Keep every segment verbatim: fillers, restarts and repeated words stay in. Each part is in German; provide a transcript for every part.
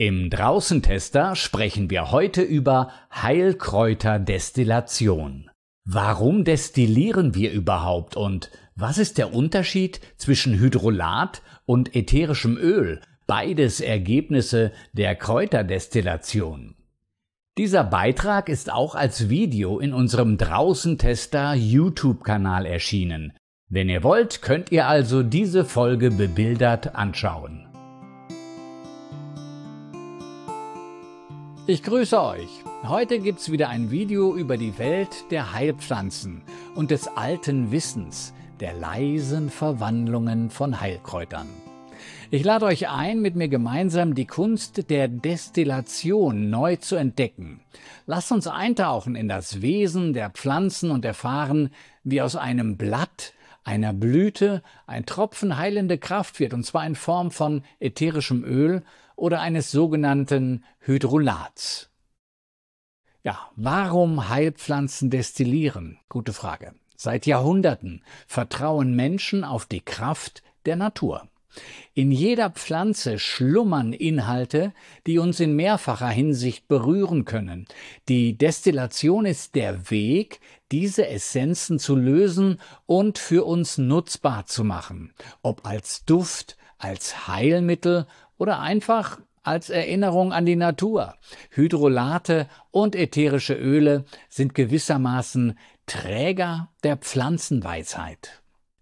Im Draußentester sprechen wir heute über Heilkräuterdestillation. Warum destillieren wir überhaupt und was ist der Unterschied zwischen Hydrolat und ätherischem Öl, beides Ergebnisse der Kräuterdestillation? Dieser Beitrag ist auch als Video in unserem Draußentester YouTube-Kanal erschienen. Wenn ihr wollt, könnt ihr also diese Folge bebildert anschauen. Ich grüße euch. Heute gibt's wieder ein Video über die Welt der Heilpflanzen und des alten Wissens, der leisen Verwandlungen von Heilkräutern. Ich lade euch ein, mit mir gemeinsam die Kunst der Destillation neu zu entdecken. Lasst uns eintauchen in das Wesen der Pflanzen und erfahren, wie aus einem Blatt, einer Blüte, ein Tropfen heilende Kraft wird, und zwar in Form von ätherischem Öl oder eines sogenannten Hydrolats. Ja, warum Heilpflanzen destillieren? Gute Frage. Seit Jahrhunderten vertrauen Menschen auf die Kraft der Natur. In jeder Pflanze schlummern Inhalte, die uns in mehrfacher Hinsicht berühren können. Die Destillation ist der Weg, diese Essenzen zu lösen und für uns nutzbar zu machen. Ob als Duft, als Heilmittel oder einfach als Erinnerung an die Natur. Hydrolate und ätherische Öle sind gewissermaßen Träger der Pflanzenweisheit.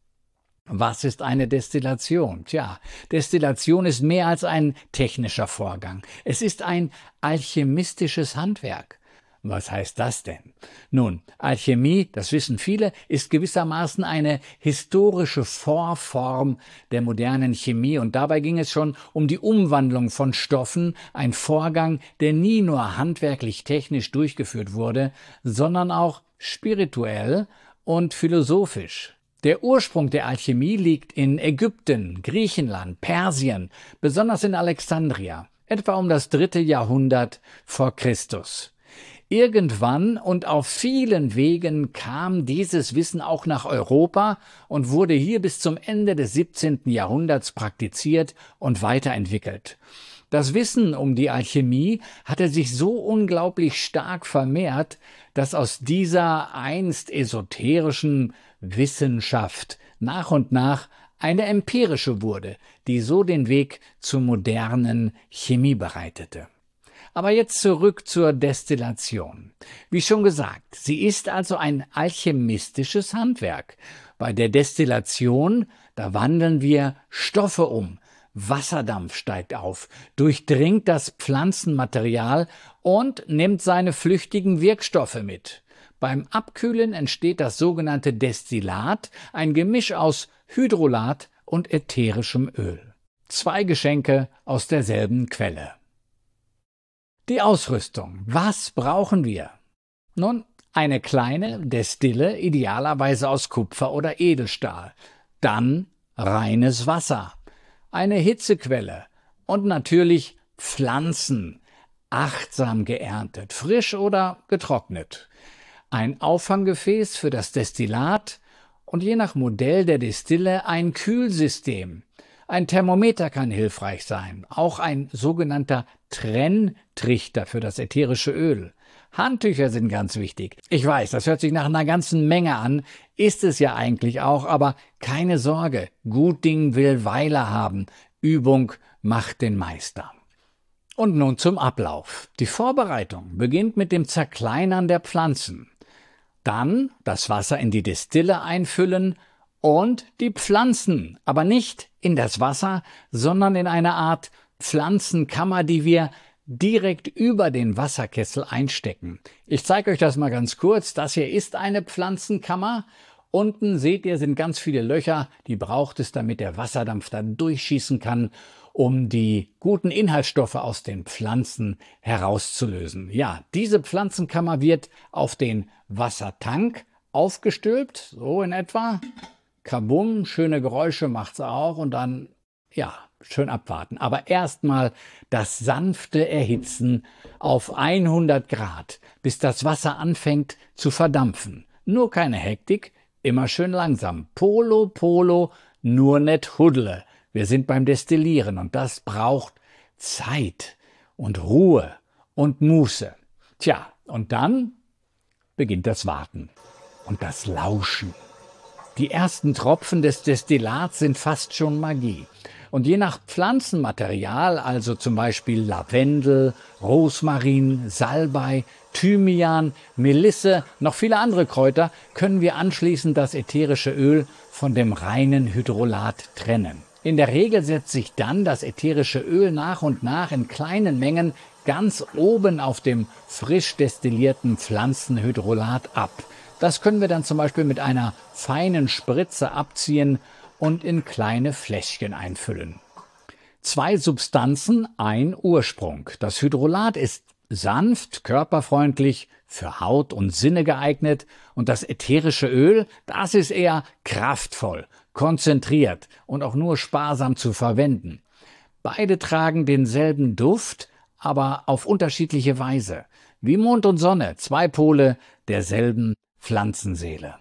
Was ist eine Destillation? Tja, Destillation ist mehr als ein technischer Vorgang. Es ist ein alchemistisches Handwerk. Was heißt das denn? Nun, Alchemie, das wissen viele, ist gewissermaßen eine historische Vorform der modernen Chemie, und dabei ging es schon um die Umwandlung von Stoffen, ein Vorgang, der nie nur handwerklich technisch durchgeführt wurde, sondern auch spirituell und philosophisch. Der Ursprung der Alchemie liegt in Ägypten, Griechenland, Persien, besonders in Alexandria, etwa um das dritte Jahrhundert vor Christus. Irgendwann und auf vielen Wegen kam dieses Wissen auch nach Europa und wurde hier bis zum Ende des siebzehnten Jahrhunderts praktiziert und weiterentwickelt. Das Wissen um die Alchemie hatte sich so unglaublich stark vermehrt, dass aus dieser einst esoterischen Wissenschaft nach und nach eine empirische wurde, die so den Weg zur modernen Chemie bereitete. Aber jetzt zurück zur Destillation. Wie schon gesagt, sie ist also ein alchemistisches Handwerk. Bei der Destillation, da wandeln wir Stoffe um. Wasserdampf steigt auf, durchdringt das Pflanzenmaterial und nimmt seine flüchtigen Wirkstoffe mit. Beim Abkühlen entsteht das sogenannte Destillat, ein Gemisch aus Hydrolat und ätherischem Öl. Zwei Geschenke aus derselben Quelle. Die Ausrüstung. Was brauchen wir? Nun, eine kleine Destille, idealerweise aus Kupfer oder Edelstahl. Dann reines Wasser, eine Hitzequelle und natürlich Pflanzen, achtsam geerntet, frisch oder getrocknet. Ein Auffanggefäß für das Destillat und je nach Modell der Destille ein Kühlsystem. Ein Thermometer kann hilfreich sein, auch ein sogenannter Trenntrichter für das ätherische Öl. Handtücher sind ganz wichtig. Ich weiß, das hört sich nach einer ganzen Menge an, ist es ja eigentlich auch, aber keine Sorge, gut Ding will Weile haben, Übung macht den Meister. Und nun zum Ablauf. Die Vorbereitung beginnt mit dem Zerkleinern der Pflanzen. Dann das Wasser in die Destille einfüllen und die Pflanzen, aber nicht in das Wasser, sondern in eine Art Pflanzenkammer, die wir direkt über den Wasserkessel einstecken. Ich zeige euch das mal ganz kurz. Das hier ist eine Pflanzenkammer. Unten seht ihr, sind ganz viele Löcher, die braucht es, damit der Wasserdampf da durchschießen kann, um die guten Inhaltsstoffe aus den Pflanzen herauszulösen. Ja, diese Pflanzenkammer wird auf den Wassertank aufgestülpt, so in etwa. Kabum, schöne Geräusche macht's auch, und dann, ja, schön abwarten. Aber erstmal das sanfte Erhitzen auf hundert Grad, bis das Wasser anfängt zu verdampfen. Nur keine Hektik, immer schön langsam. Polo, Polo, nur net Huddle. Wir sind beim Destillieren und das braucht Zeit. und Ruhe und Muße. Tja, und dann beginnt das Warten und das Lauschen. Die ersten Tropfen des Destillats sind fast schon Magie. Und je nach Pflanzenmaterial, also zum Beispiel Lavendel, Rosmarin, Salbei, Thymian, Melisse, noch viele andere Kräuter, können wir anschließend das ätherische Öl von dem reinen Hydrolat trennen. In der Regel setzt sich dann das ätherische Öl nach und nach in kleinen Mengen ganz oben auf dem frisch destillierten Pflanzenhydrolat ab. Das können wir dann zum Beispiel mit einer feinen Spritze abziehen und in kleine Fläschchen einfüllen. Zwei Substanzen, ein Ursprung. Das Hydrolat ist sanft, körperfreundlich, für Haut und Sinne geeignet und das ätherische Öl, das ist eher kraftvoll, konzentriert und auch nur sparsam zu verwenden. Beide tragen denselben Duft, aber auf unterschiedliche Weise. Wie Mond und Sonne, zwei Pole derselben Pflanzenseele.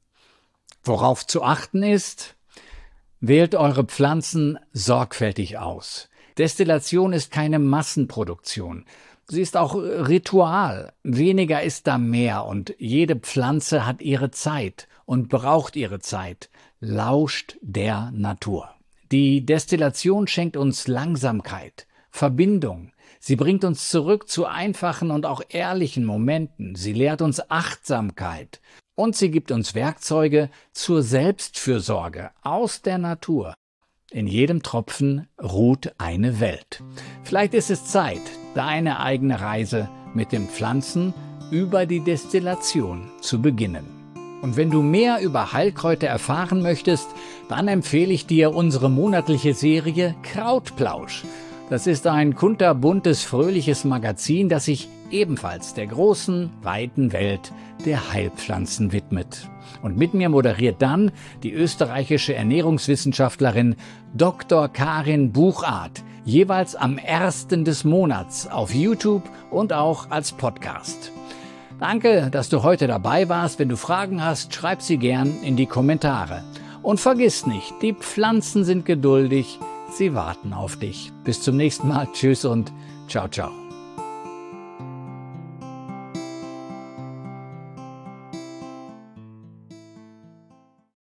Worauf zu achten ist: Wählt eure Pflanzen sorgfältig aus. Destillation ist keine Massenproduktion. Sie ist auch Ritual. Weniger ist da mehr und jede Pflanze hat ihre Zeit und braucht ihre Zeit. Lauscht der Natur. Die Destillation schenkt uns Langsamkeit, Verbindung. Sie bringt uns zurück zu einfachen und auch ehrlichen Momenten. Sie lehrt uns Achtsamkeit. Und sie gibt uns Werkzeuge zur Selbstfürsorge aus der Natur. In jedem Tropfen ruht eine Welt. Vielleicht ist es Zeit, deine eigene Reise mit den Pflanzen über die Destillation zu beginnen. Und wenn du mehr über Heilkräuter erfahren möchtest, dann empfehle ich dir unsere monatliche Serie Krautplausch. Das ist ein kunterbuntes, fröhliches Magazin, das sich ebenfalls der großen, weiten Welt der Heilpflanzen widmet. Und mit mir moderiert dann die österreichische Ernährungswissenschaftlerin Doktor Karin Buchart, jeweils am ersten des Monats auf YouTube und auch als Podcast. Danke, dass du heute dabei warst. Wenn du Fragen hast, schreib sie gern in die Kommentare. Und vergiss nicht, die Pflanzen sind geduldig. Sie warten auf dich. Bis zum nächsten Mal. Tschüss und ciao, ciao.